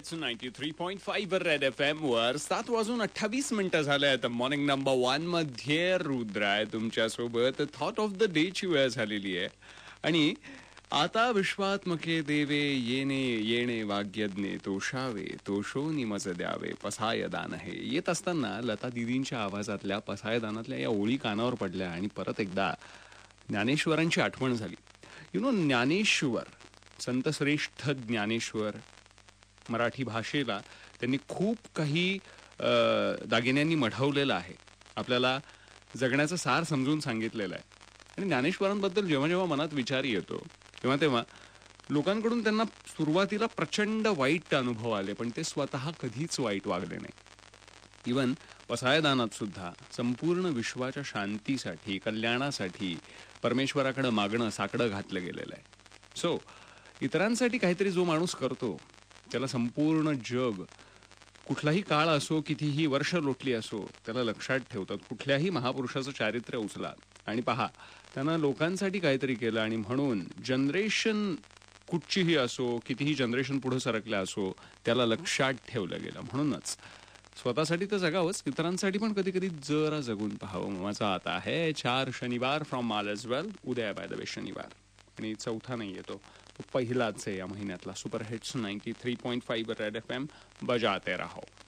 Hits 93.5 red FM वर 7:28 झाले आहेत. मॉर्निंग नंबर 1 मध्ये रुद्र आहे तुमच्यासोबत. थॉट ऑफ द डे ची वेळ झालेली आहे आणि आता विश्वात्मके देवे येणे येणे वाग्यज्ञे तोषावे तोषोनी मज द्यावे पसायदान हे. येत असताना लता दिदींच्या आवाजातल्या पसायदानातल्या या ओळी कानावर पडल्या आणि परत एकदा ज्ञानेश्वरांची आठवण झाली. ज्ञानेश्वर, संतश्रेष्ठ ज्ञानेश्वर, मराठी भाषेला त्यांनी खूप काही दागिन्यांनी मढवलेलं आहे. आपल्याला जगण्याचं सार समजून सांगितलेलं आहे. आणि ज्ञानेश्वरांबद्दल जेव्हा जेव्हा मनात विचार येतो तेव्हा लोकांकडून त्यांना सुरुवातीला प्रचंड वाईट अनुभव आले, पण ते स्वतः कधीच वाईट वागले नाही. इवन पसायदानात सुद्धा संपूर्ण विश्वाच्या शांतीसाठी, कल्याणासाठी परमेश्वराकडे मागणं साकडं घातलं गेलेलं आहे. सो इतरांसाठी काहीतरी जो माणूस करतो त्याला संपूर्ण जग, कुठलाही काळ असो, कितीही वर्ष लोटली असो, त्याला लक्षात ठेवतात. कुठल्याही महापुरुषाचं चारित्र्य उचला आणि पहा, त्यानं लोकांसाठी काहीतरी केलं आणि म्हणून जनरेशन कुठचीही असो, कितीही जनरेशन पुढे सरकल्या असो, त्याला लक्षात ठेवलं गेलं. म्हणूनच स्वतःसाठी तर जगावंच, इतरांसाठी पण कधी कधी जरा जगून पाहावं. माझा आता आहे 4 शनिवार फ्रॉम ऑल इज वेल. उद्या बाय द वे शनिवार आणि चौथा नाही येतो, तो पहिलाच आहे या महिन्यातला. सुपर हिट्स 93.5 रेड FM बजाते रहो.